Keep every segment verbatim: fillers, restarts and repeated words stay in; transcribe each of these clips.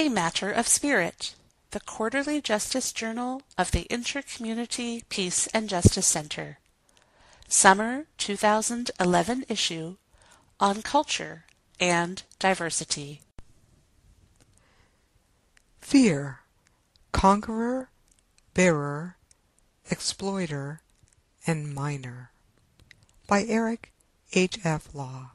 A Matter of Spirit, the quarterly justice journal of the Intercommunity Peace and Justice Center. Summer two thousand eleven issue on culture and diversity. Fear, Conqueror, Bearer, Exploiter, and Miner, by Eric H F. Law.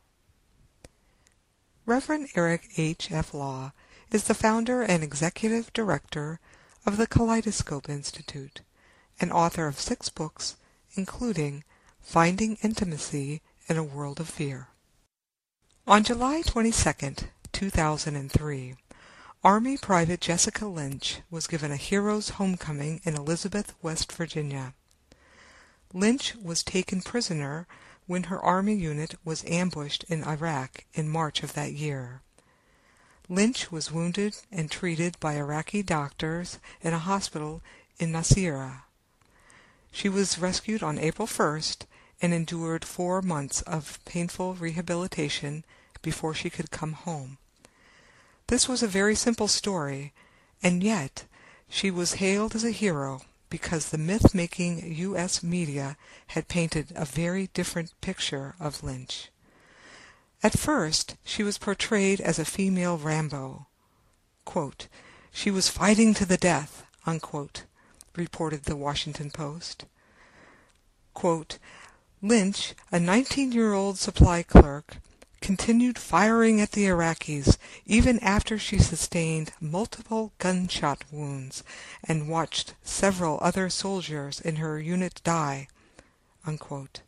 Reverend Eric H F. Law is the founder and executive director of the Kaleidoscope Institute and author of six books, including Finding Intimacy in a World of Fear. On July twenty-second, two thousand three, Army Private Jessica Lynch was given a hero's homecoming in Elizabeth, West Virginia. Lynch was taken prisoner when her Army unit was ambushed in Iraq in March of that year. Lynch was wounded and treated by Iraqi doctors in a hospital in Nasirah. She was rescued on April first and endured four months of painful rehabilitation before she could come home. This was a very simple story, and yet she was hailed as a hero because the myth-making U S media had painted a very different picture of Lynch. At first, she was portrayed as a female Rambo. Quote, "She was fighting to the death," unquote, reported the Washington Post. Quote, "Lynch, a nineteen-year-old supply clerk, continued firing at the Iraqis even after she sustained multiple gunshot wounds and watched several other soldiers in her unit die," unquote.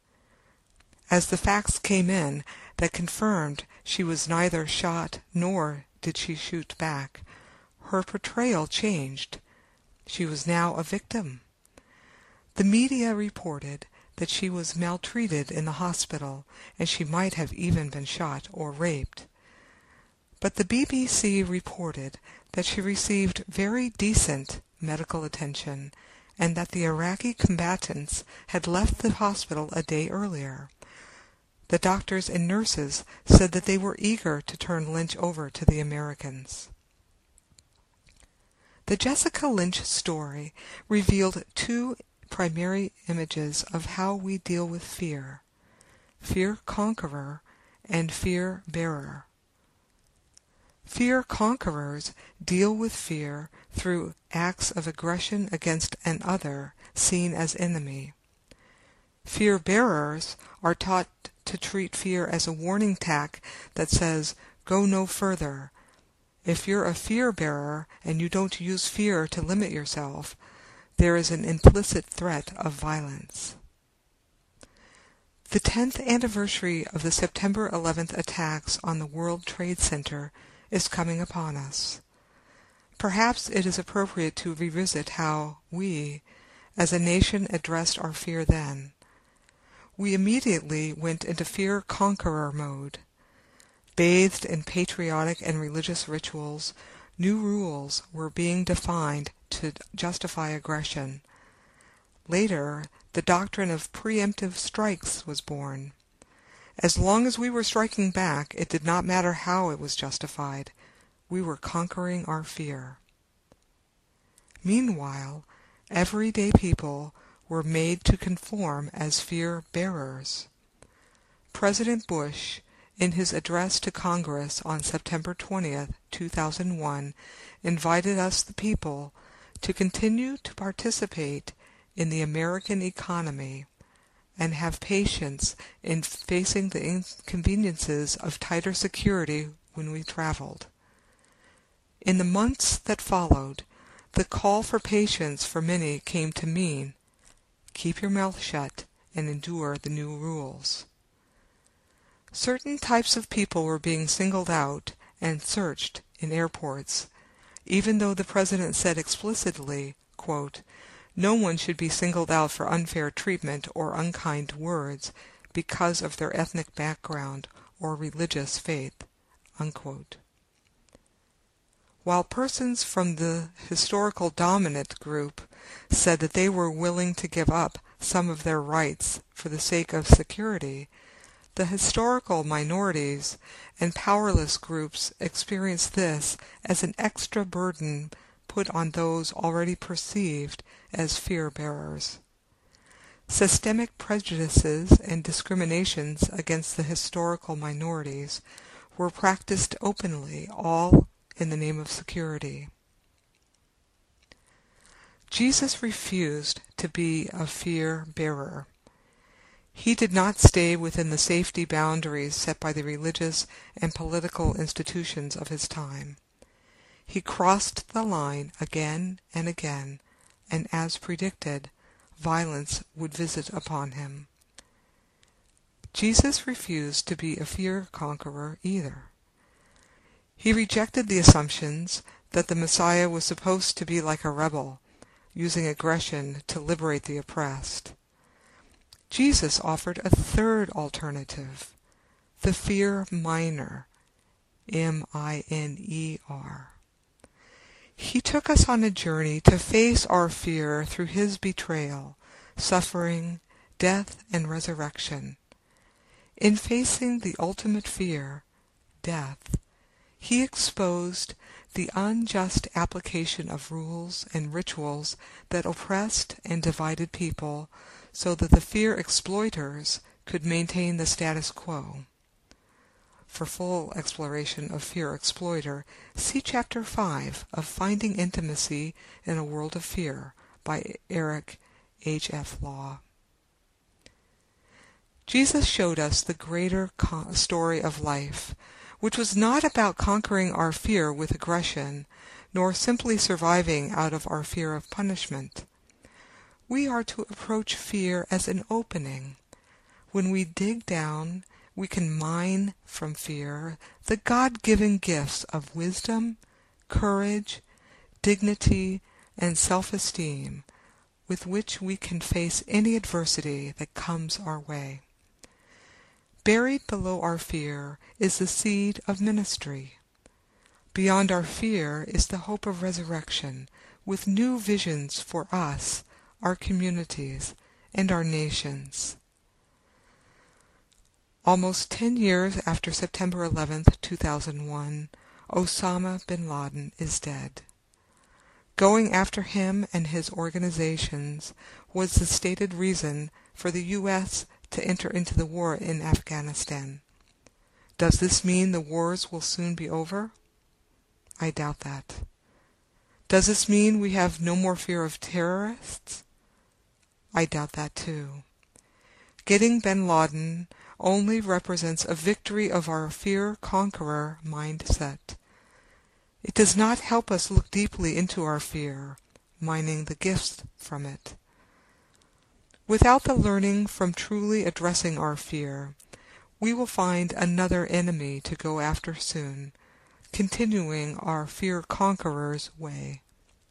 As the facts came in that confirmed she was neither shot nor did she shoot back, her portrayal changed. She was now a victim. The media reported that she was maltreated in the hospital and she might have even been shot or raped. But the B B C reported that she received very decent medical attention and that the Iraqi combatants had left the hospital a day earlier. The doctors and nurses said that they were eager to turn Lynch over to the Americans. The Jessica Lynch story revealed two primary images of how we deal with fear: fear conqueror and fear bearer. Fear conquerors deal with fear through acts of aggression against an other seen as enemy. Fear bearers are taught to treat fear as a warning tack that says, "Go no further." If you're a fear bearer and you don't use fear to limit yourself, there is an implicit threat of violence. The tenth anniversary of the September eleventh attacks on the World Trade Center is coming upon us. Perhaps it is appropriate to revisit how we, as a nation, addressed our fear then. We immediately went into fear conqueror mode. Bathed in patriotic and religious rituals, new rules were being defined to justify aggression. Later, the doctrine of preemptive strikes was born. As long as we were striking back, it did not matter how it was justified. We were conquering our fear. Meanwhile, everyday people were made to conform as fear bearers. President Bush, in his address to Congress on September twentieth, two thousand one, invited us, the people, to continue to participate in the American economy and have patience in facing the inconveniences of tighter security when we traveled. In the months that followed, the call for patience for many came to mean, keep your mouth shut and endure the new rules. Certain types of people were being singled out and searched in airports, even though the President said explicitly, quote, "No one should be singled out for unfair treatment or unkind words because of their ethnic background or religious faith," unquote. While persons from the historical dominant group said that they were willing to give up some of their rights for the sake of security, The historical minorities and powerless groups experience this as an extra burden put on those already perceived as fear-bearers. Systemic prejudices and discriminations against the historical minorities were practiced openly, all in the name of security. Jesus refused to be a fear-bearer. He did not stay within the safety boundaries set by the religious and political institutions of his time. He crossed the line again and again, and as predicted, violence would visit upon him. Jesus refused to be a fear-conqueror either. He rejected the assumptions that the Messiah was supposed to be like a rebel, using aggression to liberate the oppressed. Jesus offered a third alternative, the fear miner, M I N E R. He took us on a journey to face our fear through his betrayal, suffering, death, and resurrection. In facing the ultimate fear, death, he exposed the unjust application of rules and rituals that oppressed and divided people so that the fear exploiters could maintain the status quo. For full exploration of fear exploiter, see Chapter five of Finding Intimacy in a World of Fear by Eric H F Law. Jesus showed us the greater co- story of life, which was not about conquering our fear with aggression, nor simply surviving out of our fear of punishment. We are to approach fear as an opening. When we dig down, we can mine from fear the God-given gifts of wisdom, courage, dignity, and self-esteem with which we can face any adversity that comes our way. Buried below our fear is the seed of ministry. Beyond our fear is the hope of resurrection, with new visions for us, our communities, and our nations. Almost ten years after September eleventh, two thousand one, Osama bin Laden is dead. Going after him and his organizations was the stated reason for the U S to enter into the war in Afghanistan. Does this mean the wars will soon be over? I doubt that. Does this mean we have no more fear of terrorists? I doubt that too. Getting bin Laden only represents a victory of our fear-conqueror mindset. It does not help us look deeply into our fear, mining the gifts from it. Without the learning from truly addressing our fear, we will find another enemy to go after soon, continuing our fear-conqueror's way.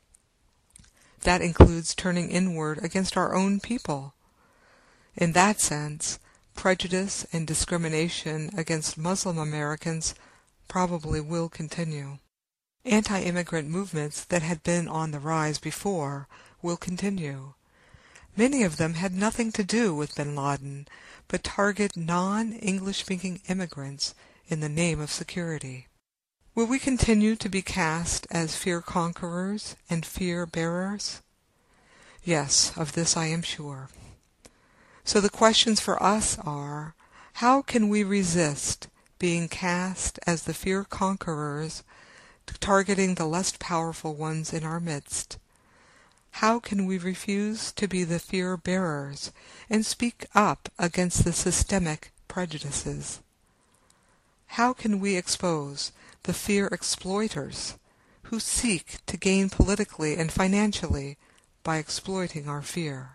That includes turning inward against our own people. In that sense, prejudice and discrimination against Muslim Americans probably will continue. Anti-immigrant movements that had been on the rise before will continue. Many of them had nothing to do with bin Laden, but target non-English-speaking immigrants in the name of security. Will we continue to be cast as fear-conquerors and fear-bearers? Yes, of this I am sure. So the questions for us are, how can we resist being cast as the fear-conquerors, targeting the less powerful ones in our midst? How can we refuse to be the fear-bearers and speak up against the systemic prejudices? How can we expose the fear exploiters who seek to gain politically and financially by exploiting our fear?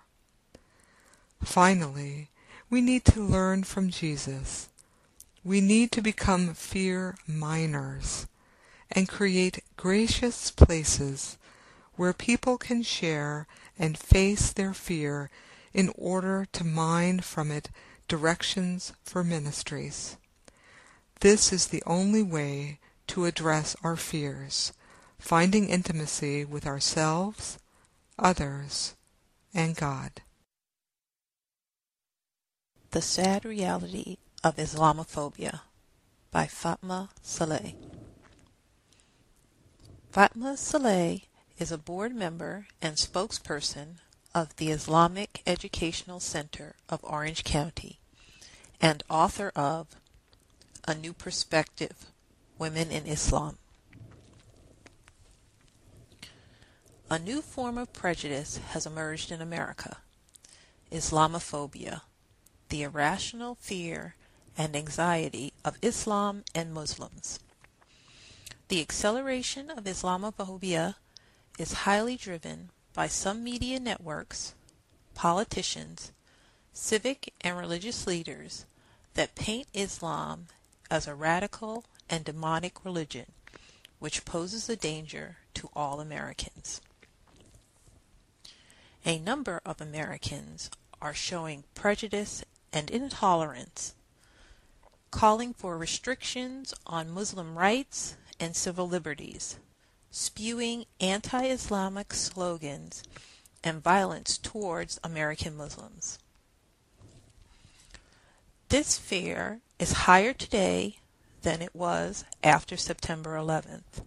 Finally, we need to learn from Jesus. We need to become fear miners and create gracious places where people can share and face their fear in order to mine from it directions for ministries. This is the only way to address our fears, finding intimacy with ourselves, others, and God. The sad reality of Islamophobia by Fatma Saleh. Fatma Saleh is a board member and spokesperson of the Islamic Educational Center of Orange County and author of A New Perspective, Women in Islam. A new form of prejudice has emerged in America, Islamophobia, the irrational fear and anxiety of Islam and Muslims. The acceleration of Islamophobia is highly driven by some media networks, politicians, civic and religious leaders that paint Islam as a radical and demonic religion which poses a danger to all Americans. A number of Americans are showing prejudice and intolerance, calling for restrictions on Muslim rights and civil liberties, spewing anti-Islamic slogans and violence towards American Muslims. This fear is higher today than it was after September eleventh.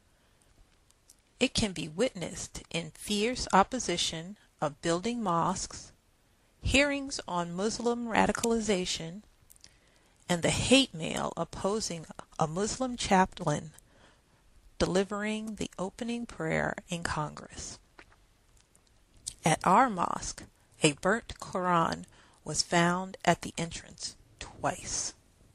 It can be witnessed in fierce opposition of building mosques, hearings on Muslim radicalization, and the hate mail opposing a Muslim chaplain delivering the opening prayer in Congress. At our mosque, a burnt Quran was found at the entrance twice.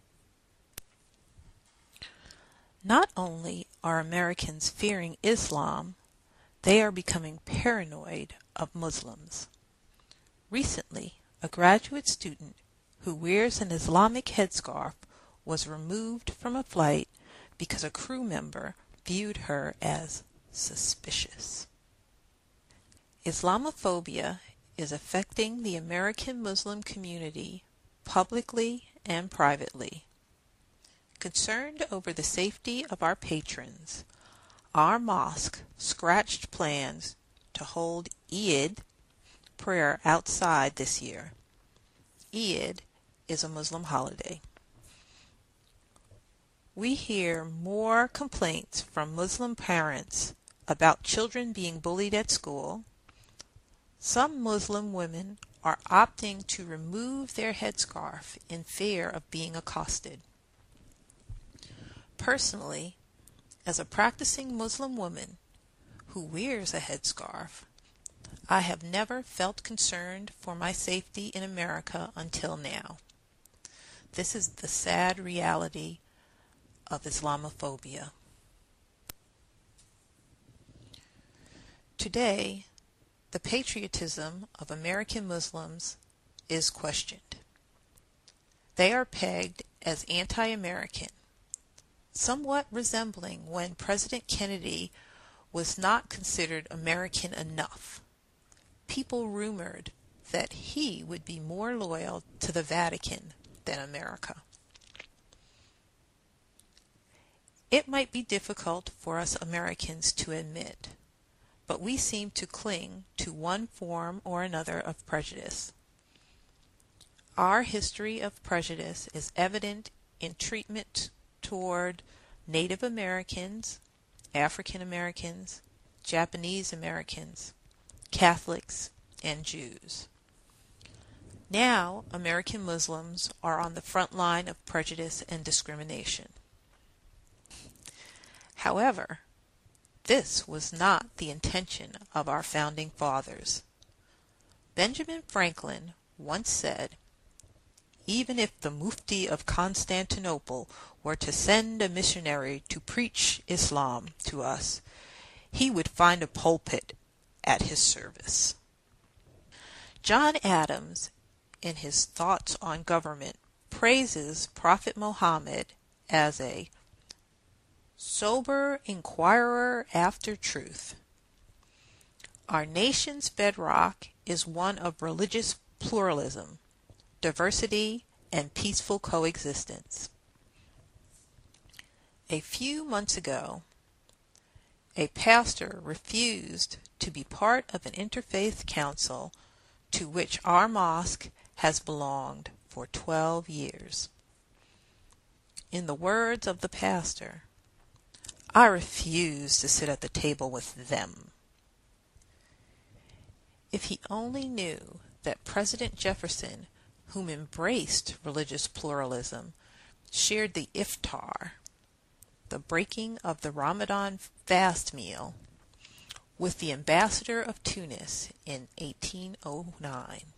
Not only are Americans fearing Islam, they are becoming paranoid of Muslims. Recently, a graduate student who wears an Islamic headscarf was removed from a flight because a crew member viewed her as suspicious. Islamophobia is affecting the American Muslim community publicly and privately. Concerned over the safety of our patrons, our mosque scratched plans to hold Eid prayer outside this year. Eid is a Muslim holiday. We hear more complaints from Muslim parents about children being bullied at school. Some Muslim women are opting to remove their headscarf in fear of being accosted. Personally, as a practicing Muslim woman who wears a headscarf, I have never felt concerned for my safety in America until now. This is the sad reality of Islamophobia. Today, the patriotism of American Muslims is questioned. They are pegged as anti-American, somewhat resembling when President Kennedy was not considered American enough. People rumored that he would be more loyal to the Vatican than America. It might be difficult for us Americans to admit, but we seem to cling to one form or another of prejudice. Our history of prejudice is evident in treatment toward Native Americans, African Americans, Japanese Americans, Catholics, and Jews. Now, American Muslims are on the front line of prejudice and discrimination. However, this was not the intention of our founding fathers. Benjamin Franklin once said, "Even if the Mufti of Constantinople were to send a missionary to preach Islam to us, he would find a pulpit at his service." John Adams, in his Thoughts on Government, praises Prophet Muhammad as a sober inquirer after truth. Our nation's bedrock is one of religious pluralism, diversity, and peaceful coexistence. A few months ago, a pastor refused to be part of an interfaith council to which our mosque has belonged for twelve years. In the words of the pastor, I refuse to sit at the table with them. If he only knew that President Jefferson, whom embraced religious pluralism, shared the iftar, the breaking of the Ramadan fast meal, with the ambassador of Tunis in eighteen oh nine.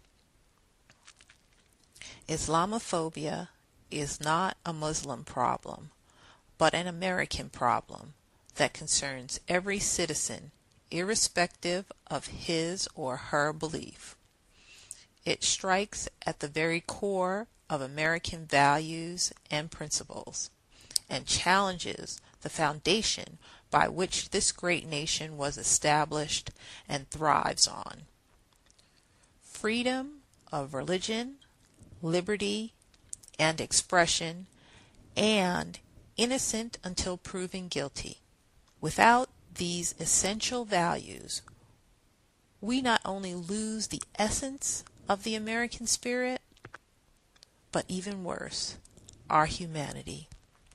Islamophobia is not a Muslim problem, but an American problem that concerns every citizen, irrespective of his or her belief. It strikes at the very core of American values and principles, and challenges the foundation by which this great nation was established and thrives on. Freedom of religion, liberty, and expression, and innocent until proven guilty. Without these essential values, we not only lose the essence of the American spirit, but even worse, our humanity.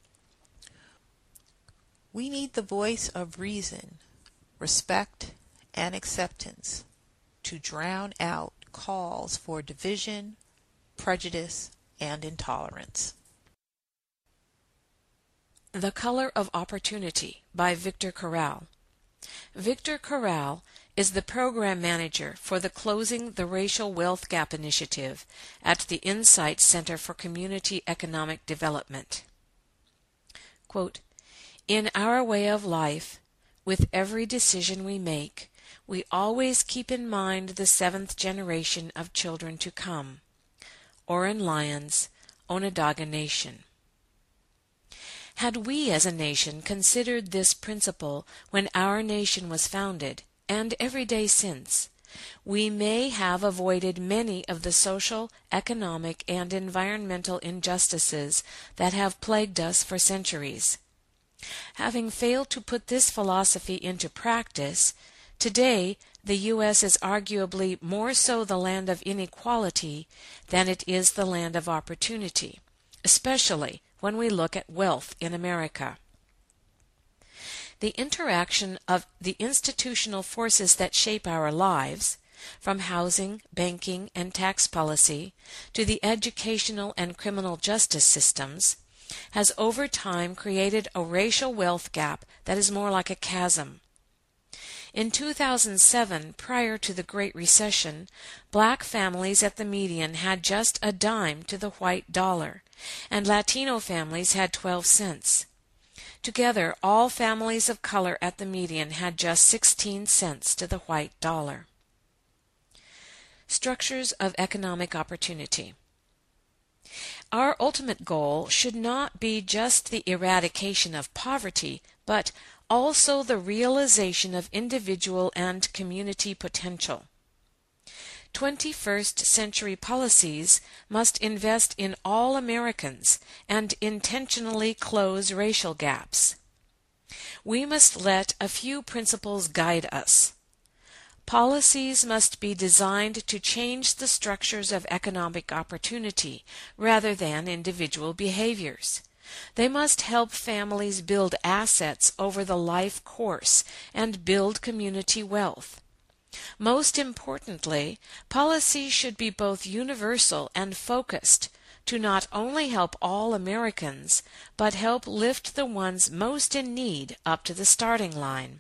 We need the voice of reason, respect, and acceptance to drown out calls for division, prejudice, and intolerance. The Color of Opportunity by Victor Corral. Victor Corral is the program manager for the Closing the Racial Wealth Gap initiative at the Insight Center for Community Economic Development. Quote, in our way of life, with every decision we make, we always keep in mind the seventh generation of children to come. Oren Lyons, Onondaga Nation. Had we as a nation considered this principle when our nation was founded, and every day since, we may have avoided many of the social, economic, and environmental injustices that have plagued us for centuries. Having failed to put this philosophy into practice, today the U S is arguably more so the land of inequality than it is the land of opportunity, especially when we look at wealth in America. The interaction of the institutional forces that shape our lives, from housing, banking, and tax policy to the educational and criminal justice systems, has over time created a racial wealth gap that is more like a chasm. In two thousand seven, prior to the Great Recession, black families at the median had just a dime to the white dollar, and Latino families had twelve cents. Together, all families of color at the median had just sixteen cents to the white dollar. Structures of economic opportunity. Our ultimate goal should not be just the eradication of poverty, but also the realization of individual and community potential. twenty-first century policies must invest in all Americans and intentionally close racial gaps. We must let a few principles guide us. Policies must be designed to change the structures of economic opportunity rather than individual behaviors. They must help families build assets over the life course and build community wealth. Most importantly, policies should be both universal and focused to not only help all Americans, but help lift the ones most in need up to the starting line.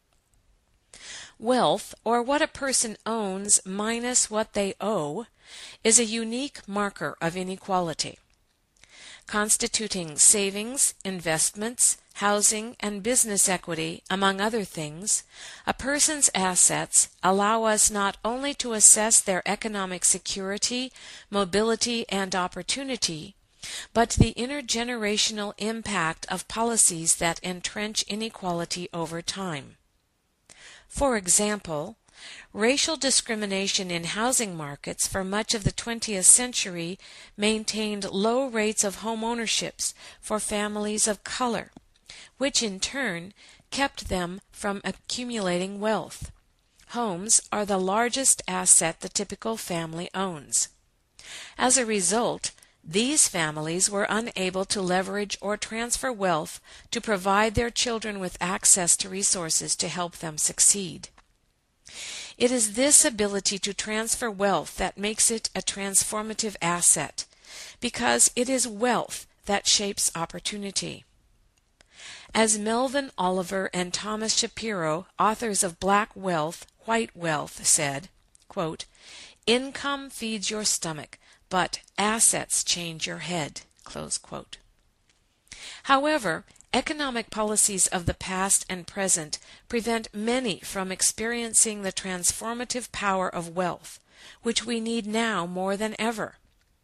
Wealth, or what a person owns minus what they owe, is a unique marker of inequality. Constituting savings, investments, housing, and business equity, among other things, a person's assets allow us not only to assess their economic security, mobility, and opportunity, but the intergenerational impact of policies that entrench inequality over time. For example, racial discrimination in housing markets for much of the twentieth century maintained low rates of home ownerships for families of color, which in turn kept them from accumulating wealth. Homes are the largest asset the typical family owns. As a result, These families were unable to leverage or transfer wealth to provide their children with access to resources to help them succeed. It is this ability to transfer wealth that makes it a transformative asset, because it is wealth that shapes opportunity. As Melvin Oliver and Thomas Shapiro, authors of Black Wealth, White Wealth, said, quote, "Income feeds your stomach, but assets change your head." Close quote. However, economic policies of the past and present prevent many from experiencing the transformative power of wealth, which we need now more than ever.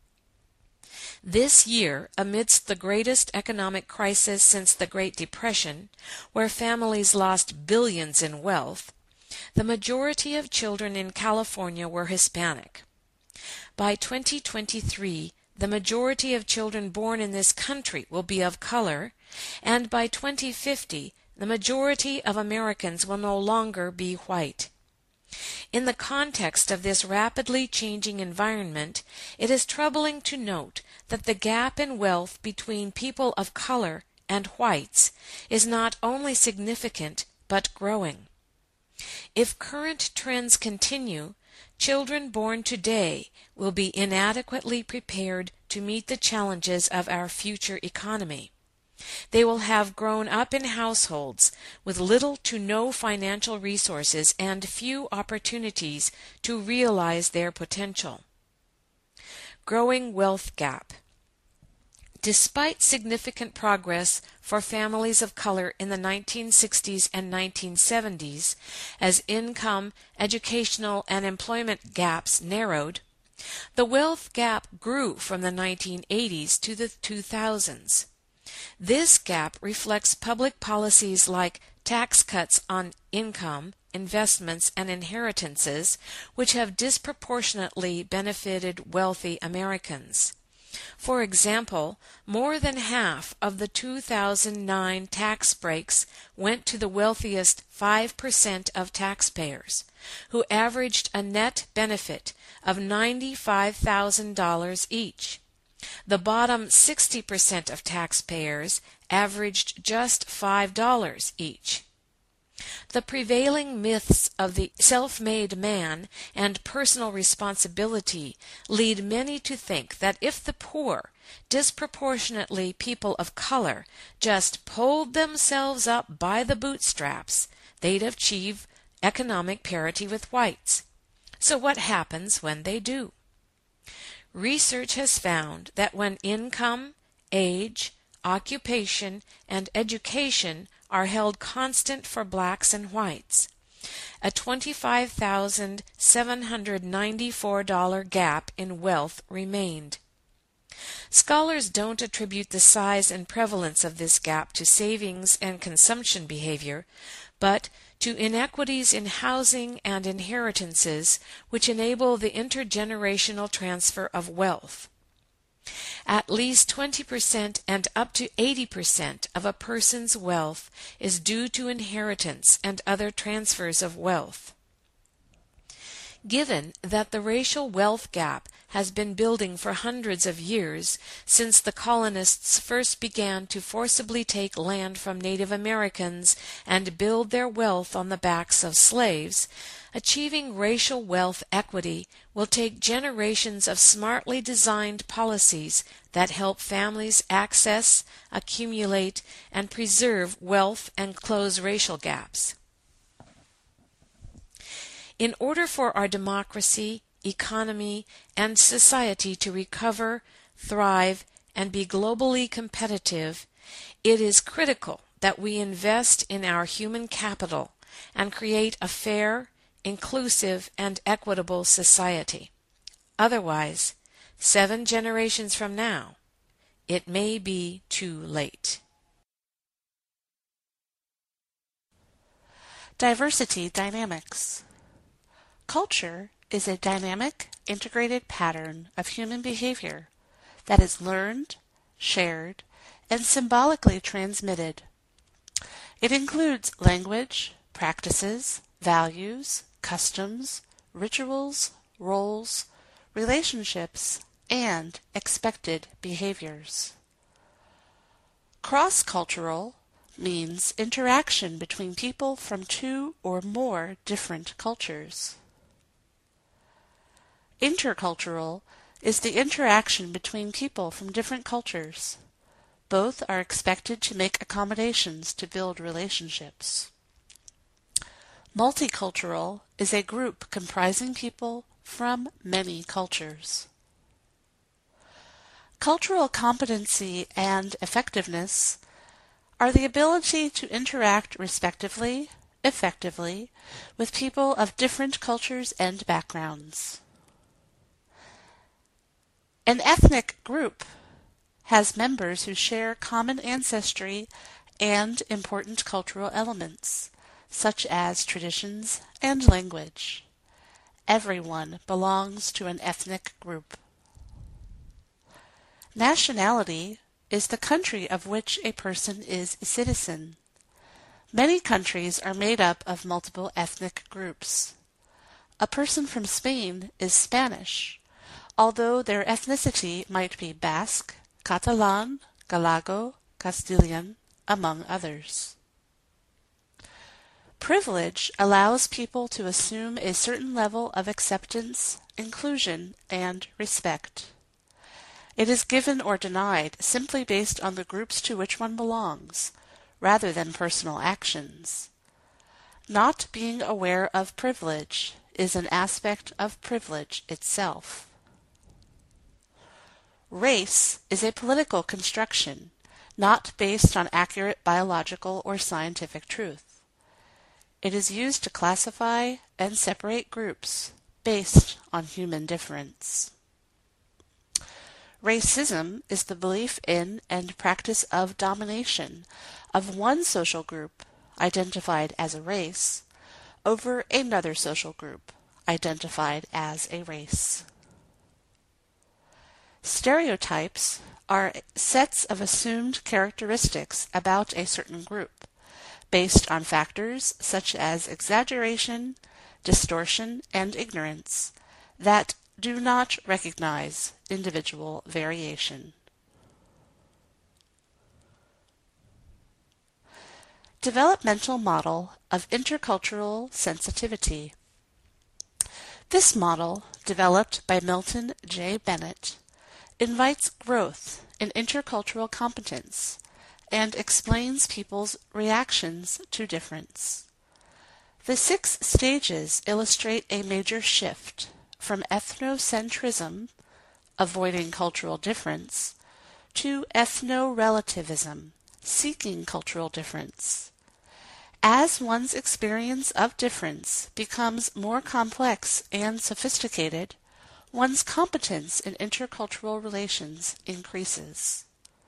This year, amidst the greatest economic crisis since the Great Depression, where families lost billions in wealth, the majority of children in California were Hispanic. By twenty twenty-three, the majority of children born in this country will be of color, and by twenty fifty, the majority of Americans will no longer be white. In the context of this rapidly changing environment, it is troubling to note that the gap in wealth between people of color and whites is not only significant but growing. If current trends continue, children born today will be inadequately prepared to meet the challenges of our future economy. They will have grown up in households with little to no financial resources and few opportunities to realize their potential. Growing wealth gap. Despite significant progress for families of color in the nineteen sixties and nineteen seventies, as income, educational, and employment gaps narrowed, the wealth gap grew from the nineteen eighties to the two thousands. This gap reflects public policies like tax cuts on income, investments, and inheritances, which have disproportionately benefited wealthy Americans. For example, more than half of the two thousand nine tax breaks went to the wealthiest five percent of taxpayers, who averaged a net benefit of ninety-five thousand dollars each. The bottom sixty percent of taxpayers averaged just five dollars each. The prevailing myths of the self-made man and personal responsibility lead many to think that if the poor, disproportionately people of color, just pulled themselves up by the bootstraps, they'd achieve economic parity with whites. So what happens when they do? Research has found that when income, age, occupation, and education are held constant for blacks and whites, a twenty-five thousand seven hundred ninety-four dollars gap in wealth remained. Scholars don't attribute the size and prevalence of this gap to savings and consumption behavior, but to inequities in housing and inheritances which enable the intergenerational transfer of wealth. At least twenty percent and up to eighty percent of a person's wealth is due to inheritance and other transfers of wealth. Given that the racial wealth gap has been building for hundreds of years, since the colonists first began to forcibly take land from Native Americans and build their wealth on the backs of slaves, achieving racial wealth equity will take generations of smartly designed policies that help families access, accumulate, and preserve wealth and close racial gaps. In order for our democracy, economy, and society to recover, thrive, and be globally competitive, it is critical that we invest in our human capital and create a fair, inclusive, and equitable society. Otherwise, seven generations from now, it may be too late. Diversity dynamics. Culture is a dynamic, integrated pattern of human behavior that is learned, shared, and symbolically transmitted. It includes language, practices, values, customs, rituals, roles, relationships, and expected behaviors. Cross-cultural means interaction between people from two or more different cultures. Intercultural is the interaction between people from different cultures. Both are expected to make accommodations to build relationships. Multicultural is a group comprising people from many cultures. Cultural competency and effectiveness are the ability to interact respectively, effectively, with people of different cultures and backgrounds. An ethnic group has members who share common ancestry and important cultural elements, such as traditions and language. Everyone belongs to an ethnic group. Nationality is the country of which a person is a citizen. Many countries are made up of multiple ethnic groups. A person from Spain is Spanish, although their ethnicity might be Basque, Catalan, Gallego, Castilian, among others. Privilege allows people to assume a certain level of acceptance, inclusion, and respect. It is given or denied simply based on the groups to which one belongs, rather than personal actions. Not being aware of privilege is an aspect of privilege itself. Race is a political construction, not based on accurate biological or scientific truth. It is used to classify and separate groups based on human difference. Racism is the belief in and practice of domination of one social group, identified as a race, over another social group, identified as a race. Stereotypes are sets of assumed characteristics about a certain group, based on factors such as exaggeration, distortion, and ignorance, that do not recognize individual variation. Developmental model of intercultural sensitivity. This model, developed by Milton J. Bennett, invites growth in intercultural competence and explains people's reactions to difference. The six stages illustrate a major shift from ethnocentrism, avoiding cultural difference, to ethno-relativism, seeking cultural difference. As one's experience of difference becomes more complex and sophisticated, one's competence in intercultural relations increases.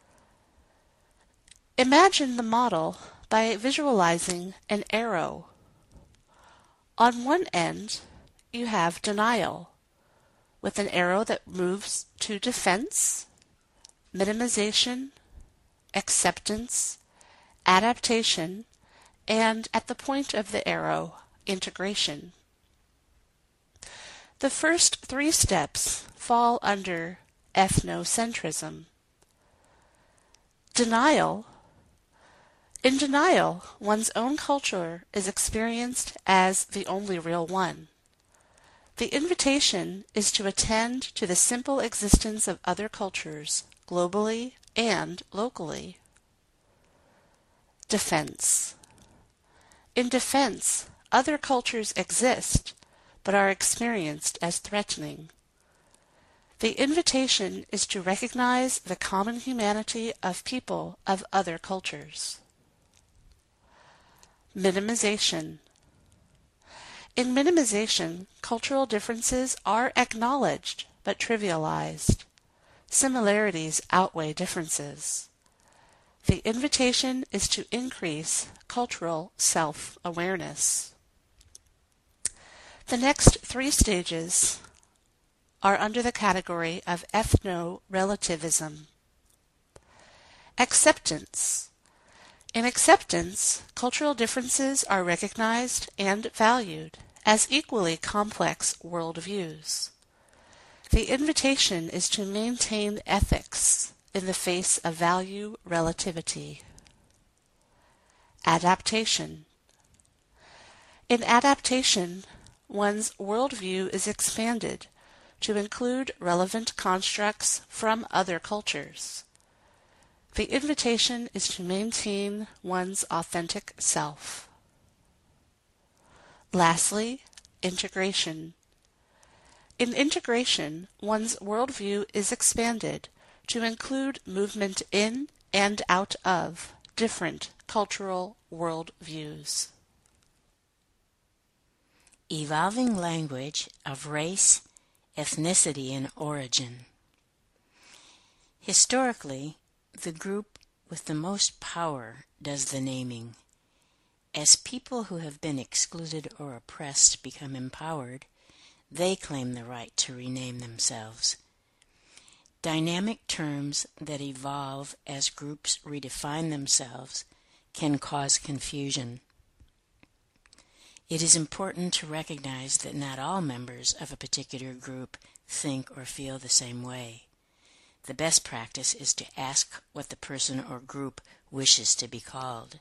Imagine the model by visualizing an arrow. On one end, you have denial, with an arrow that moves to defense, minimization, acceptance, adaptation, and at the point of the arrow, integration. The first three steps fall under ethnocentrism. Denial. In denial, one's own culture is experienced as the only real one. The invitation is to attend to the simple existence of other cultures, globally and locally. Defense. In defense, other cultures exist, but are experienced as threatening. The invitation is to recognize the common humanity of people of other cultures. Minimization. In minimization, cultural differences are acknowledged but trivialized. Similarities outweigh differences. The invitation is to increase cultural self-awareness. The next three stages are under the category of ethno-relativism. Acceptance. In acceptance, cultural differences are recognized and valued as equally complex worldviews. The invitation is to maintain ethics in the face of value relativity. Adaptation. In adaptation, one's worldview is expanded to include relevant constructs from other cultures. The invitation is to maintain one's authentic self. Lastly, integration. In integration, one's worldview is expanded to include movement in and out of different cultural worldviews. Evolving language of race, ethnicity, and origin. Historically, the group with the most power does the naming. As people who have been excluded or oppressed become empowered, they claim the right to rename themselves. Dynamic terms that evolve as groups redefine themselves can cause confusion. It is important to recognize that not all members of a particular group think or feel the same way. The best practice is to ask what the person or group wishes to be called.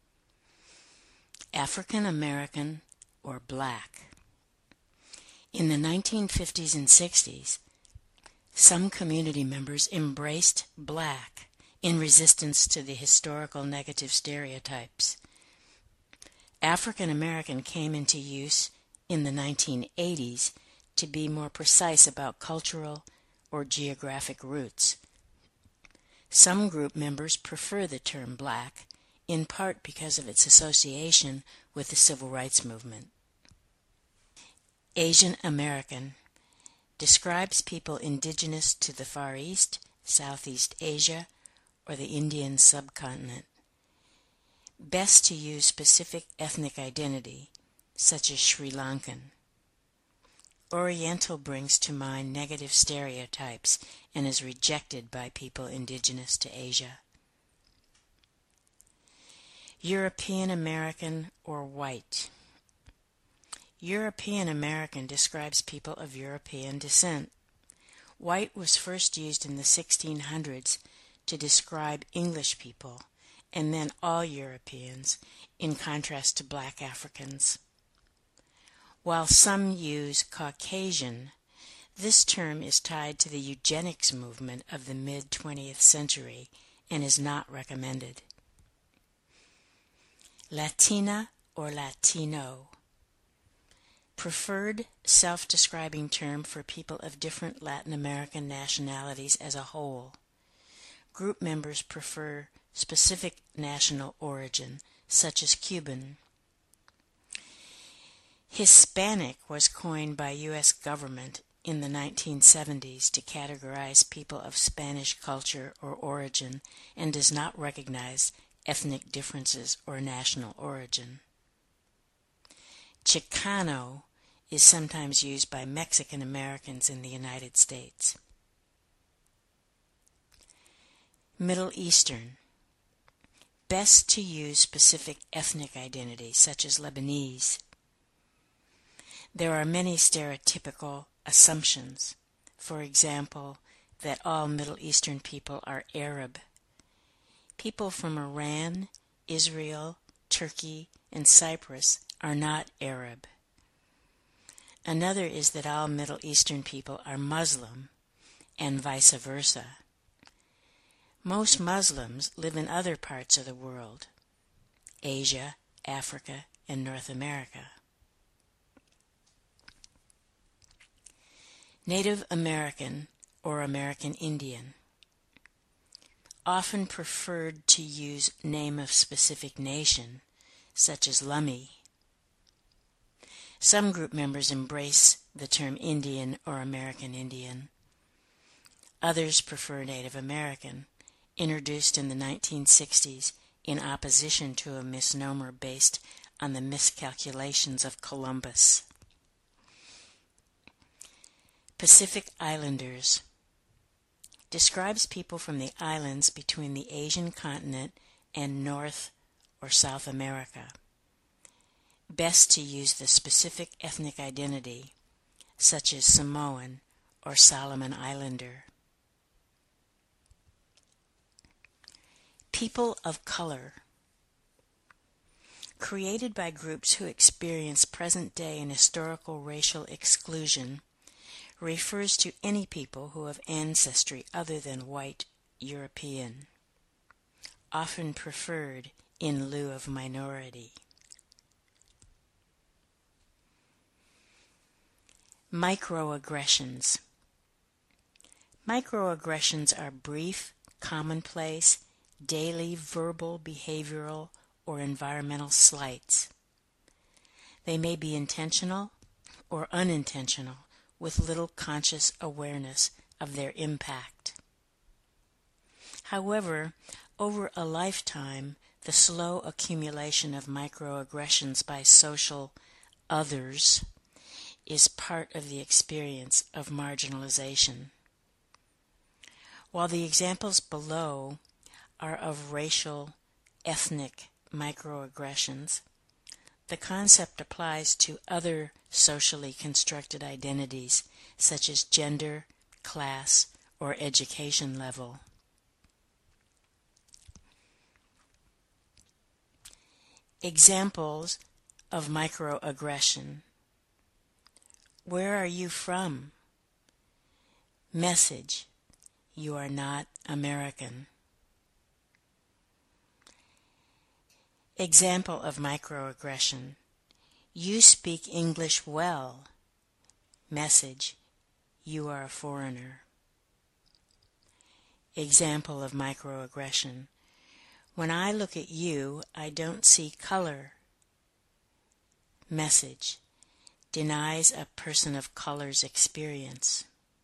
African American or Black. In the nineteen fifties and sixties, some community members embraced Black in resistance to the historical negative stereotypes. African American came into use in the nineteen eighties to be more precise about cultural or geographic roots. Some group members prefer the term Black, in part because of its association with the Civil Rights Movement. Asian American describes people indigenous to the Far East, Southeast Asia, or the Indian subcontinent. Best to use specific ethnic identity, such as Sri Lankan. Oriental brings to mind negative stereotypes and is rejected by people indigenous to Asia. European American or White. European American describes people of European descent. White was first used in the sixteen hundreds to describe English people, and then all Europeans, in contrast to black Africans. While some use Caucasian, this term is tied to the eugenics movement of the mid-twentieth century and is not recommended. Latina or Latino. Preferred self-describing term for people of different Latin American nationalities as a whole. Group members prefer specific national origin, such as Cuban. Hispanic was coined by U S government in the nineteen seventies to categorize people of Spanish culture or origin and does not recognize ethnic differences or national origin. Chicano is sometimes used by Mexican Americans in the United States. Middle Eastern. Best to use specific ethnic identity, such as Lebanese. There are many stereotypical assumptions. For example, that all Middle Eastern people are Arab. People from Iran, Israel, Turkey, and Cyprus are not Arab. Another is that all Middle Eastern people are Muslim, and vice versa. Most Muslims live in other parts of the world, Asia, Africa, and North America. Native American or American Indian. Often preferred to use name of specific nation, such as Lummi. Some group members embrace the term Indian or American Indian. Others prefer Native American, introduced in the nineteen sixties in opposition to a misnomer based on the miscalculations of Columbus. Pacific Islanders describes people from the islands between the Asian continent and North or South America. Best to use the specific ethnic identity, such as Samoan or Solomon Islander. People of color. Created by groups who experience present-day and historical racial exclusion, refers to any people who have ancestry other than white European, often preferred in lieu of minority. Microaggressions. Microaggressions are brief, commonplace, daily verbal, behavioral, or environmental slights. They may be intentional or unintentional, with little conscious awareness of their impact. However, over a lifetime, the slow accumulation of microaggressions by social others is part of the experience of marginalization. While the examples below are of racial, ethnic microaggressions, the concept applies to other socially constructed identities such as gender, class, or education level. Examples of microaggression. Where are you from? Message: you are not American. Example of microaggression: you speak English well. Message: you are a foreigner. Example of microaggression: when I look at you, I don't see color. Message: denies a person of color's experience.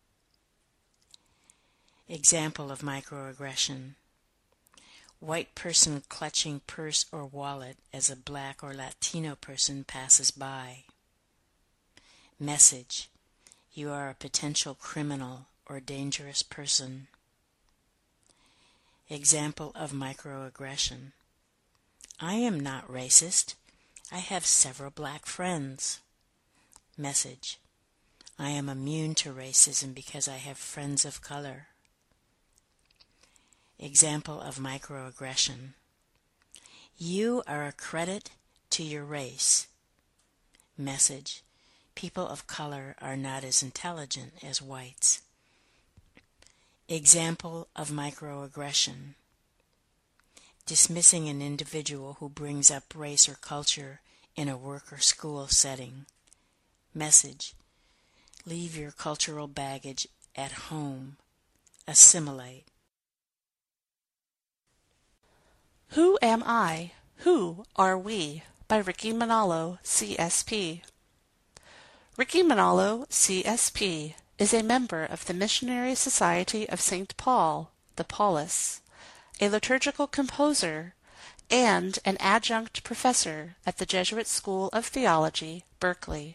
Example of microaggression: white person clutching purse or wallet as a black or Latino person passes by. Message: you are a potential criminal or dangerous person. Example of microaggression: I am not racist. I have several black friends. Message: I am immune to racism because I have friends of color. Example of microaggression: you are a credit to your race. Message: people of color are not as intelligent as whites. Example of microaggression: dismissing an individual who brings up race or culture in a work or school setting. Message: leave your cultural baggage at home. Assimilate. Who Am I? Who Are We? By Ricky Manalo, C S P. Ricky Manalo, C S P, is a member of the Missionary Society of Saint Paul, the Paulus, a liturgical composer, and an adjunct professor at the Jesuit School of Theology, Berkeley.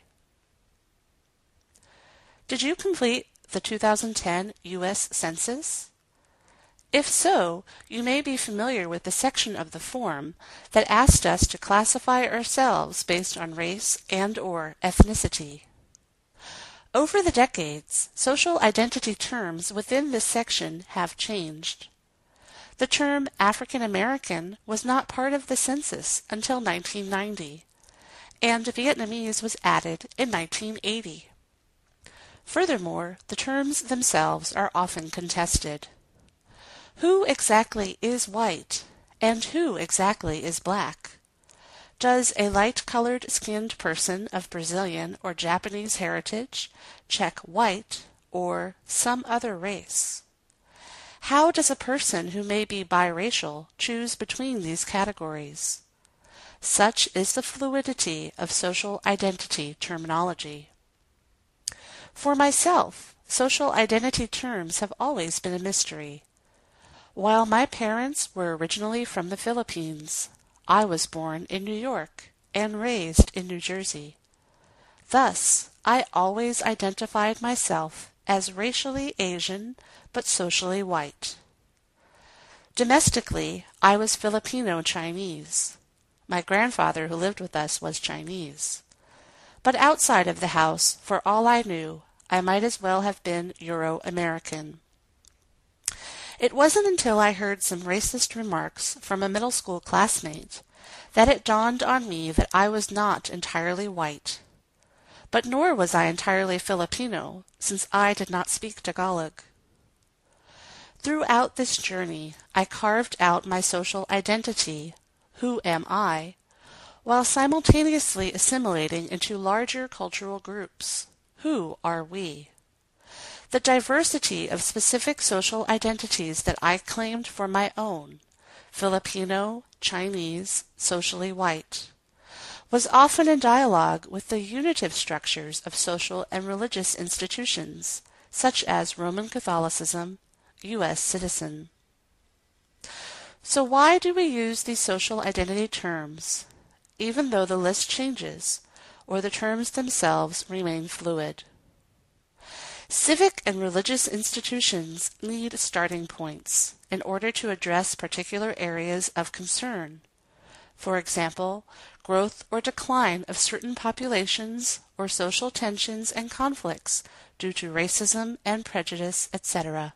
Did you complete the two thousand ten U S Census? If so, you may be familiar with the section of the form that asked us to classify ourselves based on race and or ethnicity. Over the decades, social identity terms within this section have changed. The term African American was not part of the census until nineteen ninety, and Vietnamese was added in nineteen eighty. Furthermore, the terms themselves are often contested. Who exactly is white, and who exactly is black? Does a light-colored skinned person of Brazilian or Japanese heritage check white or some other race? How does a person who may be biracial choose between these categories? Such is the fluidity of social identity terminology. For myself, social identity terms have always been a mystery. While my parents were originally from the Philippines, I was born in New York and raised in New Jersey. Thus, I always identified myself as racially Asian but socially white. Domestically, I was Filipino-Chinese. My grandfather who lived with us was Chinese. But outside of the house, for all I knew, I might as well have been Euro-American. It wasn't until I heard some racist remarks from a middle school classmate that it dawned on me that I was not entirely white. But nor was I entirely Filipino, since I did not speak Tagalog. Throughout this journey, I carved out my social identity, who am I, while simultaneously assimilating into larger cultural groups, who are we. The diversity of specific social identities that I claimed for my own, Filipino, Chinese, socially white, was often in dialogue with the unitive structures of social and religious institutions, such as Roman Catholicism, U S citizen. So why do we use these social identity terms, even though the list changes, or the terms themselves remain fluid? Civic and religious institutions need starting points in order to address particular areas of concern. For example, growth or decline of certain populations or social tensions and conflicts due to racism and prejudice, et cetera.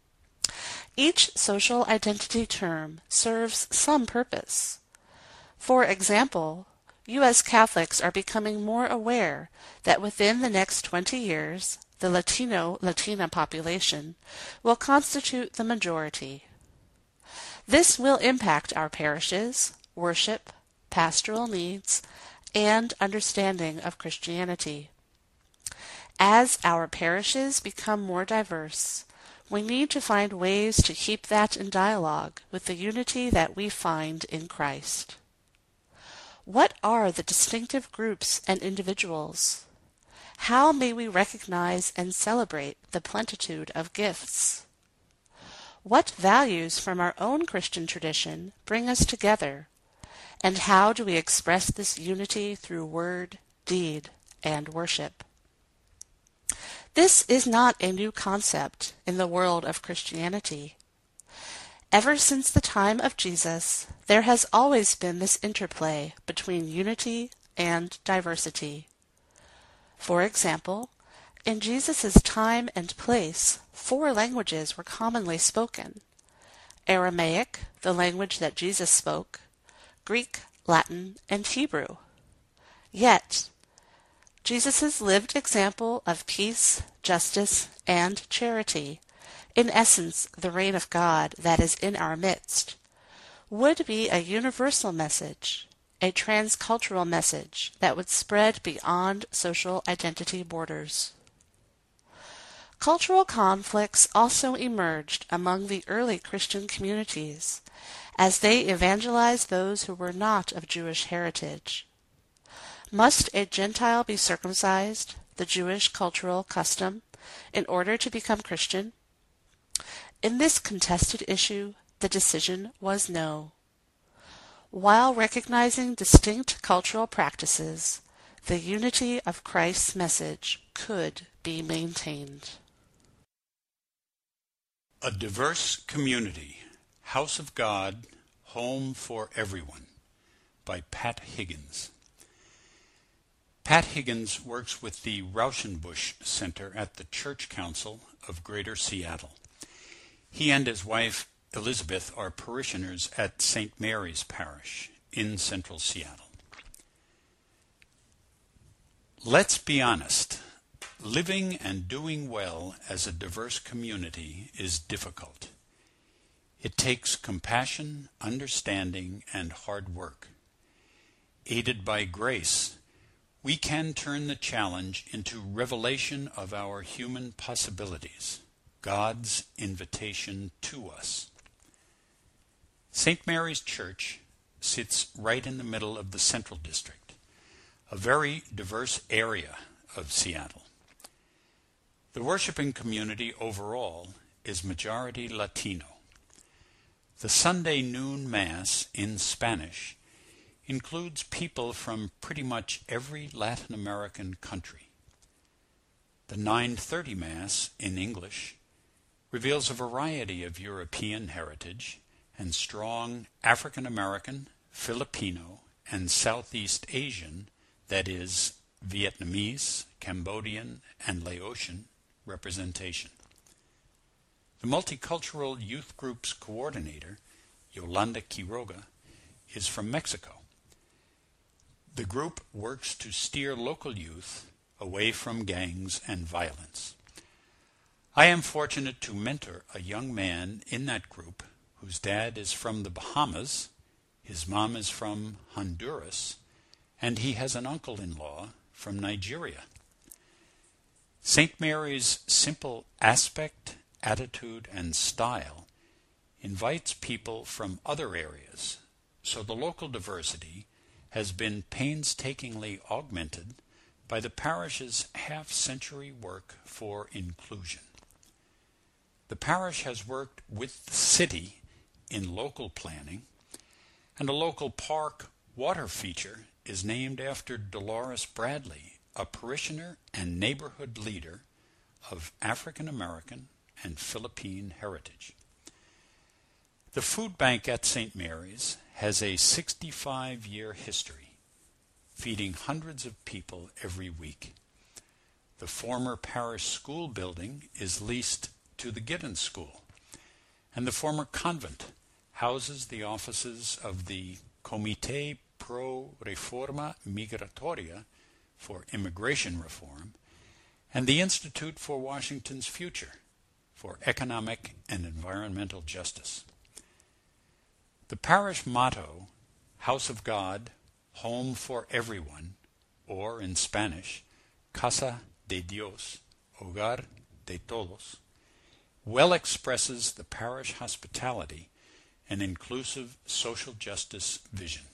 Each social identity term serves some purpose. For example, U S Catholics are becoming more aware that within the next twenty years, the Latino-Latina population will constitute the majority. This will impact our parishes, worship, pastoral needs, and understanding of Christianity. As our parishes become more diverse, we need to find ways to keep that in dialogue with the unity that we find in Christ. What are the distinctive groups and individuals? How may we recognize and celebrate the plenitude of gifts? What values from our own Christian tradition bring us together? And how do we express this unity through word, deed, and worship? This is not a new concept in the world of Christianity. Ever since the time of Jesus, there has always been this interplay between unity and diversity. For example, in Jesus' time and place, four languages were commonly spoken: Aramaic, the language that Jesus spoke, Greek, Latin, and Hebrew. Yet, Jesus' lived example of peace, justice, and charity, in essence the reign of God that is in our midst, would be a universal message, a transcultural message that would spread beyond social identity borders. Cultural conflicts also emerged among the early Christian communities as they evangelized those who were not of Jewish heritage. Must a Gentile be circumcised, the Jewish cultural custom, in order to become Christian? In this contested issue, the decision was no. While recognizing distinct cultural practices, the unity of Christ's message could be maintained. A Diverse Community, House of God, Home for Everyone, by Pat Higgins. Pat Higgins works with the Rauschenbusch Center at the Church Council of Greater Seattle. He and his wife, Elizabeth, are parishioners at Saint Mary's Parish in central Seattle. Let's be honest. Living and doing well as a diverse community is difficult. It takes compassion, understanding, and hard work. Aided by grace, we can turn the challenge into revelation of our human possibilities, God's invitation to us. Saint Mary's Church sits right in the middle of the Central District, a very diverse area of Seattle. The worshiping community overall is majority Latino. The Sunday noon Mass in Spanish includes people from pretty much every Latin American country. The nine thirty Mass in English reveals a variety of European heritage and strong African American, Filipino, and Southeast Asian, that is, Vietnamese, Cambodian, and Laotian representation. The Multicultural Youth Group's coordinator, Yolanda Quiroga, is from Mexico. The group works to steer local youth away from gangs and violence. I am fortunate to mentor a young man in that group whose dad is from the Bahamas, his mom is from Honduras, and he has an uncle-in-law from Nigeria. Saint Mary's simple aspect, attitude, and style invites people from other areas, so the local diversity has been painstakingly augmented by the parish's half-century work for inclusion. The parish has worked with the city in local planning, and a local park water feature is named after Dolores Bradley, a parishioner and neighborhood leader of African American and Philippine heritage. The food bank at Saint Mary's has a sixty-five-year history, feeding hundreds of people every week. The former parish school building is leased to the Giddens School, and the former convent houses the offices of the Comité Pro Reforma Migratoria for Immigration Reform and the Institute for Washington's Future for Economic and Environmental Justice. The parish motto, House of God, Home for Everyone, or in Spanish, Casa de Dios, Hogar de Todos, well expresses the parish hospitality and inclusive social justice vision.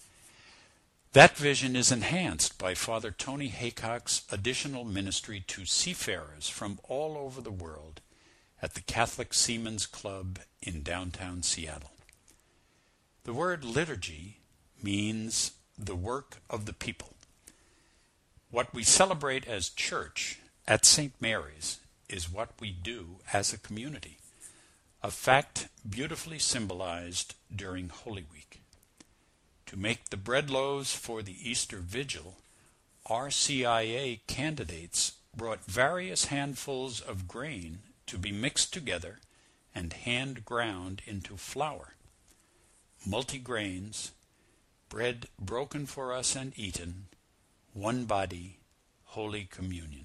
That vision is enhanced by Father Tony Haycock's additional ministry to seafarers from all over the world at the Catholic Seamen's Club in downtown Seattle. The word liturgy means the work of the people. What we celebrate as church at Saint Mary's is what we do as a community, a fact beautifully symbolized during Holy Week. To make the bread loaves for the Easter Vigil, R C I A candidates brought various handfuls of grain to be mixed together and hand ground into flour. Multi-grains, bread broken for us and eaten, one body, Holy Communion.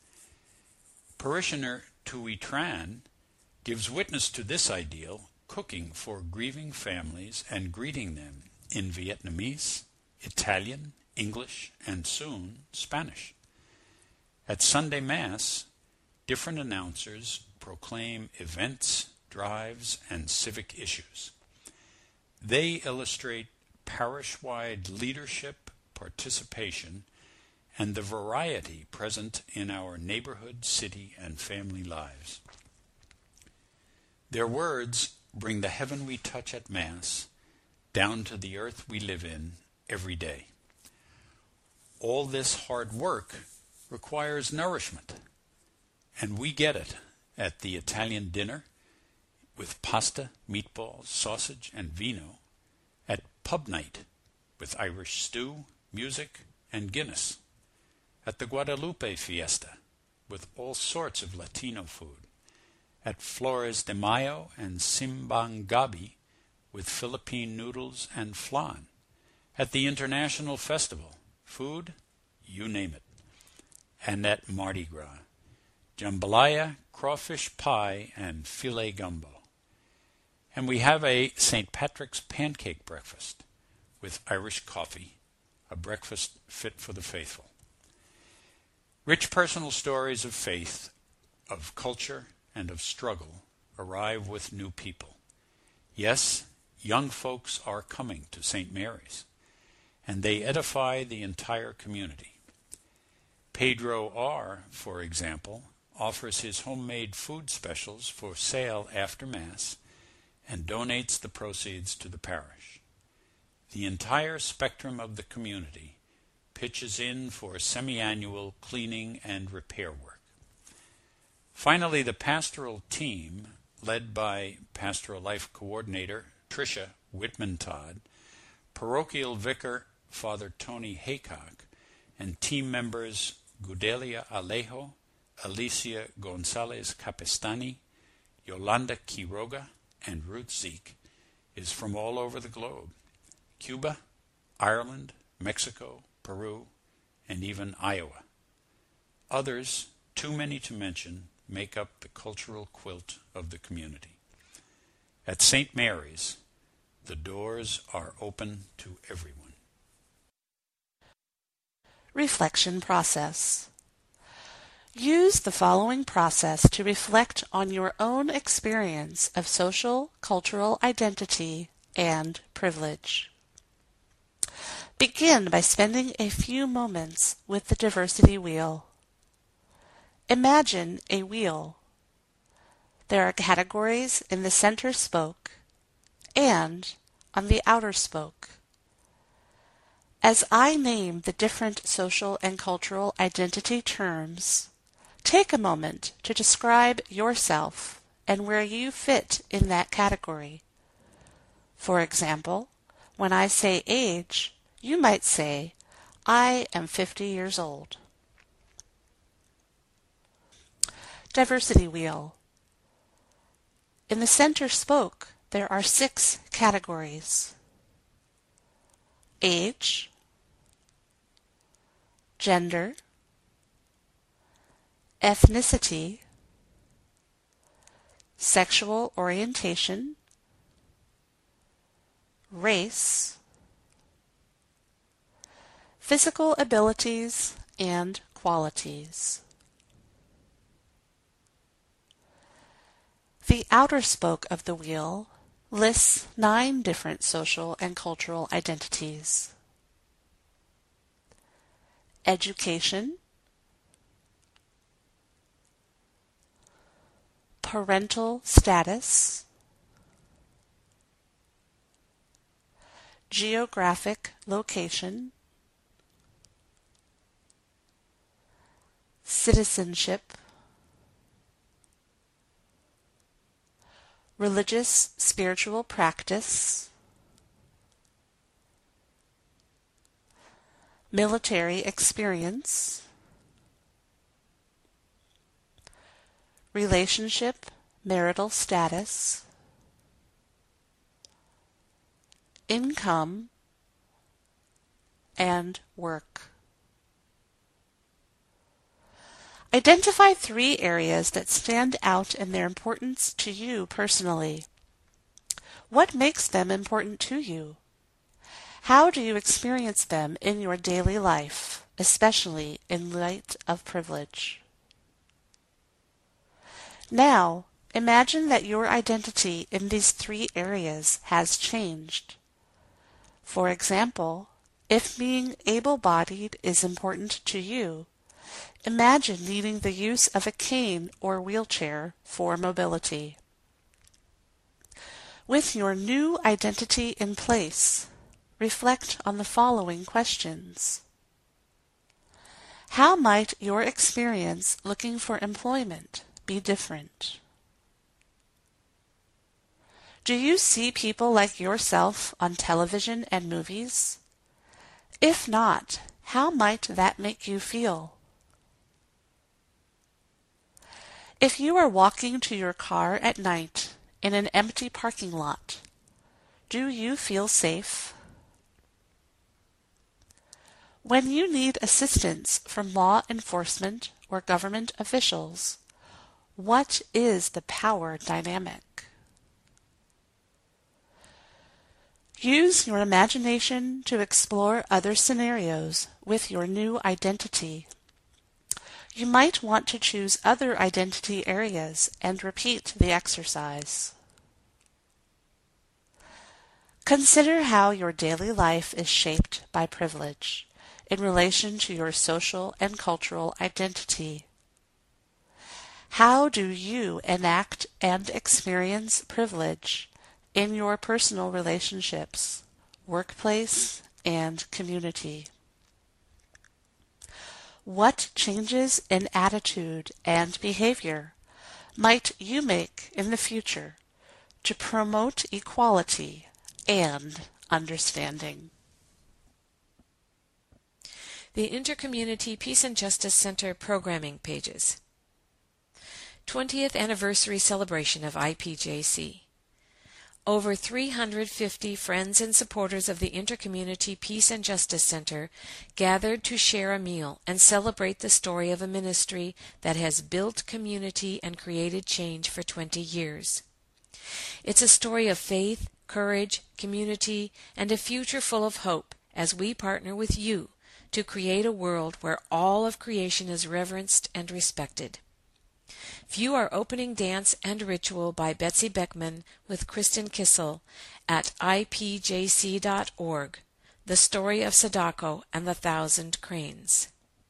Parishioner Tui Tran gives witness to this ideal, cooking for grieving families and greeting them in Vietnamese, Italian, English, and soon Spanish. At Sunday Mass, different announcers proclaim events, drives, and civic issues. They illustrate parish-wide leadership, participation, and the variety present in our neighborhood, city, and family lives. Their words bring the heaven we touch at Mass down to the earth we live in every day. All this hard work requires nourishment, and we get it at the Italian dinner with pasta, meatballs, sausage, and vino, at pub night with Irish stew, music, and Guinness, at the Guadalupe Fiesta with all sorts of Latino food, at Flores de Mayo and Simbang Gabi with Philippine noodles and flan, at the International Festival, food, you name it, and at Mardi Gras, jambalaya, crawfish pie, and filet gumbo. And we have a Saint Patrick's pancake breakfast with Irish coffee, a breakfast fit for the faithful. Rich personal stories of faith, of culture, and of struggle arrive with new people. Yes, young folks are coming to Saint Mary's, and they edify the entire community. Pedro R., for example, offers his homemade food specials for sale after Mass and donates the proceeds to the parish. The entire spectrum of the community pitches in for semi-annual cleaning and repair work. Finally, the pastoral team, led by Pastoral Life Coordinator Tricia Whitman Todd, Parochial Vicar Father Tony Haycock, and team members Gudelia Alejo, Alicia Gonzalez Capestani, Yolanda Quiroga, and Ruth Zeke, is from all over the globe: Cuba, Ireland, Mexico, Peru, and even Iowa. Others, too many to mention, make up the cultural quilt of the community. At Saint Mary's, the doors are open to everyone. Reflection process. Use the following process to reflect on your own experience of social, cultural identity and privilege. Begin by spending a few moments with the diversity wheel. Imagine a wheel. There are categories in the center spoke and on the outer spoke. As I name the different social and cultural identity terms, take a moment to describe yourself and where you fit in that category. For example, when I say age, you might say, I am fifty years old. Diversity wheel. In the center spoke, there are six categories: age, gender, ethnicity, sexual orientation, race, physical abilities, and qualities. The outer spoke of the wheel lists nine different social and cultural identities: education, parental status, geographic location, citizenship, religious spiritual practice, military experience, relationship, marital status, income, and work. Identify three areas that stand out in their importance to you personally. What makes them important to you? How do you experience them in your daily life, especially in light of privilege? Now, imagine that your identity in these three areas has changed. For example, if being able-bodied is important to you, imagine needing the use of a cane or wheelchair for mobility. With your new identity in place, reflect on the following questions. How might your experience looking for employment be different? Do you see people like yourself on television and movies? If not, how might that make you feel? If you are walking to your car at night in an empty parking lot, do you feel safe? When you need assistance from law enforcement or government officials, what is the power dynamic? Use your imagination to explore other scenarios with your new identity. You might want to choose other identity areas and repeat the exercise. Consider how your daily life is shaped by privilege in relation to your social and cultural identity. How do you enact and experience privilege in your personal relationships, workplace, and community? What changes in attitude and behavior might you make in the future to promote equality and understanding? The Intercommunity Peace and Justice Center programming pages. twentieth Anniversary Celebration of I P J C. Over three hundred fifty friends and supporters of the Intercommunity Peace and Justice Center gathered to share a meal and celebrate the story of a ministry that has built community and created change for twenty years. It's a story of faith, courage, community, and a future full of hope as we partner with you to create a world where all of creation is reverenced and respected. View our opening dance and ritual by Betsy Beckman with Kristen Kissel at I P J C dot org, The Story of Sadako and the Thousand Cranes.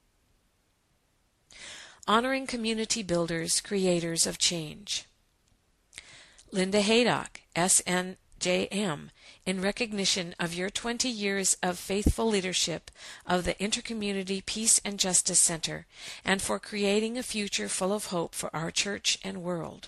Honoring Community Builders, Creators of Change. Linda Haydock, S N J M, in recognition of your twenty years of faithful leadership of the Intercommunity Peace and Justice Center and for creating a future full of hope for our church and world.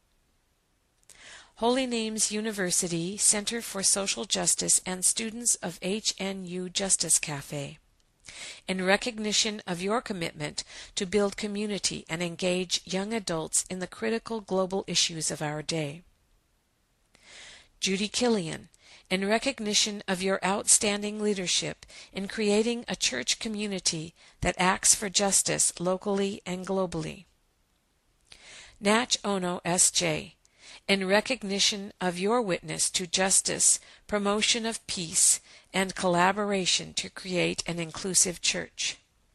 Holy Names University Center for Social Justice and students of H N U Justice Cafe, in recognition of your commitment to build community and engage young adults in the critical global issues of our day. Judy Killian, in recognition of your outstanding leadership in creating a church community that acts for justice locally and globally. Nach Ono S J, in recognition of your witness to justice, promotion of peace, and collaboration to create an inclusive church.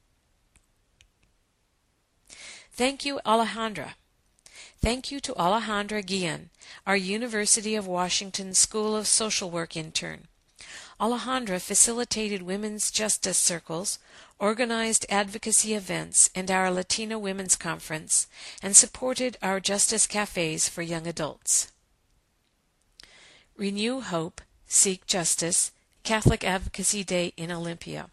Thank you, Alejandra. Thank you to Alejandra Guillen, our University of Washington School of Social Work intern. Alejandra facilitated women's justice circles, organized advocacy events and our Latino Women's Conference, and supported our justice cafes for young adults. Renew Hope, Seek Justice, Catholic Advocacy Day in Olympia.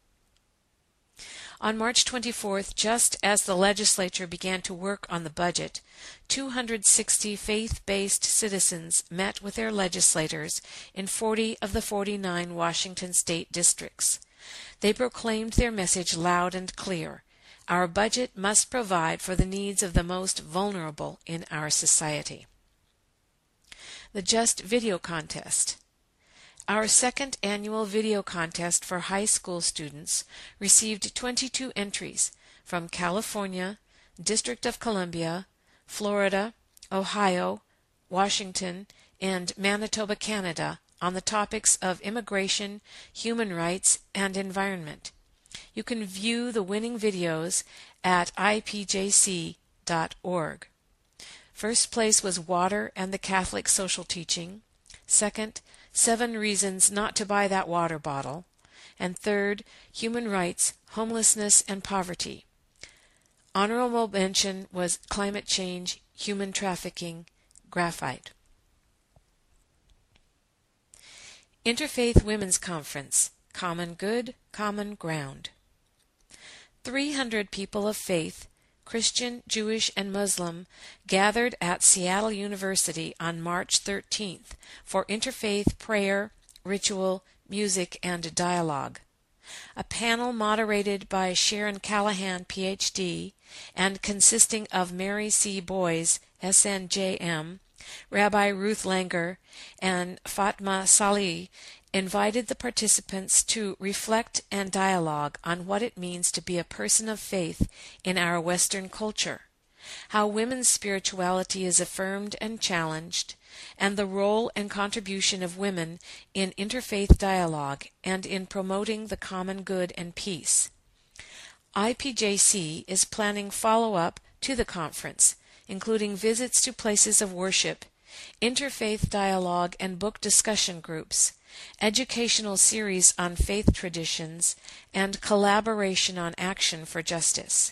On March twenty-fourth, just as the legislature began to work on the budget, two hundred sixty faith-based citizens met with their legislators in forty of the forty-nine Washington state districts. They proclaimed their message loud and clear: our budget must provide for the needs of the most vulnerable in our society. The Just Video Contest. Our second annual video contest for high school students received twenty-two entries from California, District of Columbia, Florida, Ohio, Washington, and Manitoba, Canada, on the topics of immigration, human rights, and environment. You can view the winning videos at I P J C dot org. First place was Water and the Catholic Social Teaching. Second, Seven Reasons Not to Buy That Water Bottle, and third, Human Rights, Homelessness, and Poverty. Honorable mention was Climate Change, Human Trafficking, Graphite. Interfaith Women's Conference, Common Good, Common Ground. Three hundred people of faith, Christian, Jewish, and Muslim, gathered at Seattle University on March thirteenth for interfaith prayer, ritual, music, and dialogue. A panel moderated by Sharon Callahan, P H D, and consisting of Mary C. Boyes, S N J M, Rabbi Ruth Langer, and Fatma Salih, invited the participants to reflect and dialogue on what it means to be a person of faith in our Western culture, how women's spirituality is affirmed and challenged, and the role and contribution of women in interfaith dialogue and in promoting the common good and peace. I P J C is planning follow-up to the conference, including visits to places of worship, interfaith dialogue and book discussion groups, educational series on faith traditions, and collaboration on action for justice.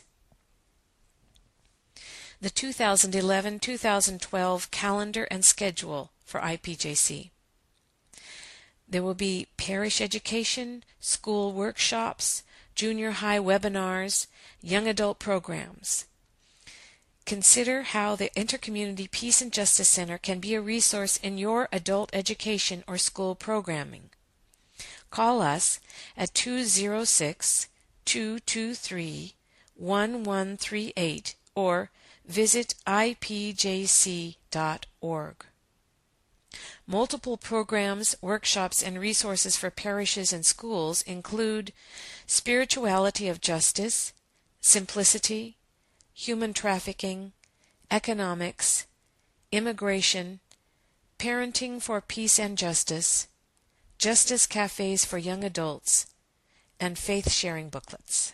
The two thousand eleven to two thousand twelve calendar and schedule for I P J C. There will be parish education, school workshops, junior high webinars, young adult programs. Consider how the Intercommunity Peace and Justice Center can be a resource in your adult education or school programming. Call us at two oh six, two two three, one one three eight or visit I P J C dot org. Multiple programs, workshops, and resources for parishes and schools include Spirituality of Justice, Simplicity, Human Trafficking, Economics, Immigration, Parenting for Peace and Justice, Justice Cafes for Young Adults, and faith-sharing booklets.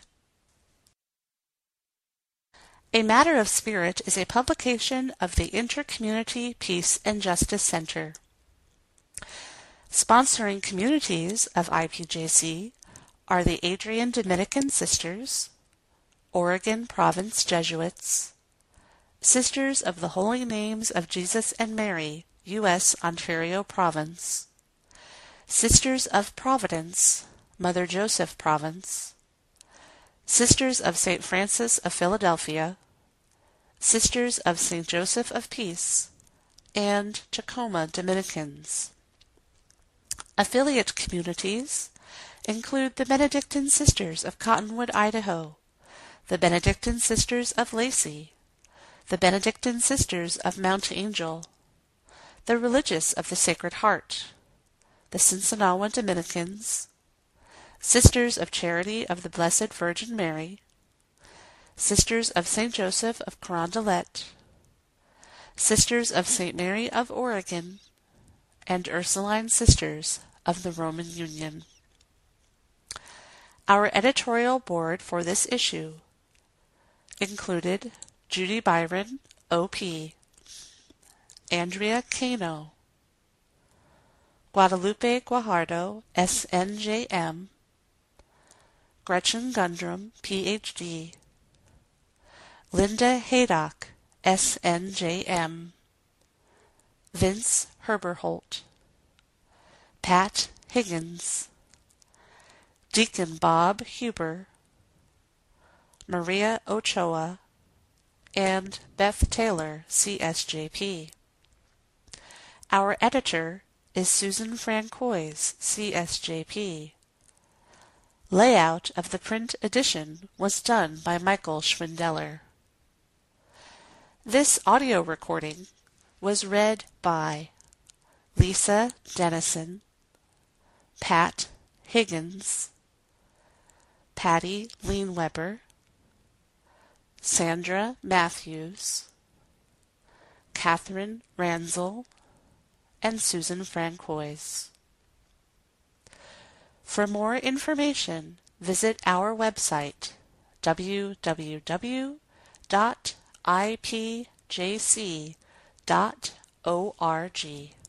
A Matter of Spirit is a publication of the Intercommunity Peace and Justice Center. Sponsoring communities of I P J C are the Adrian Dominican Sisters, Oregon Province Jesuits, Sisters of the Holy Names of Jesus and Mary, U S Ontario Province, Sisters of Providence, Mother Joseph Province, Sisters of Saint Francis of Philadelphia, Sisters of Saint Joseph of Peace, and Tacoma Dominicans. Affiliate communities include the Benedictine Sisters of Cottonwood, Idaho, the Benedictine Sisters of Lacey, the Benedictine Sisters of Mount Angel, the Religious of the Sacred Heart, the Sinsinawa Dominicans, Sisters of Charity of the Blessed Virgin Mary, Sisters of Saint Joseph of Carondelet, Sisters of Saint Mary of Oregon, and Ursuline Sisters of the Roman Union. Our editorial board for this issue included Judy Byron, O P, Andrea Cano, Guadalupe Guajardo, S N J M, Gretchen Gundrum, P H D, Linda Haydock, S N J M, Vince Herberholt, Pat Higgins, Deacon Bob Huber, Maria Ochoa, and Beth Taylor, C S J P. Our editor is Susan Francois, C S J P. Layout of the print edition was done by Michael Schwindeller. This audio recording was read by Lisa Dennison, Pat Higgins, Patty Leanweber, Sandra Matthews, Catherine Ranzel, and Susan Francois. For more information, visit our website w w w dot i p j c dot org.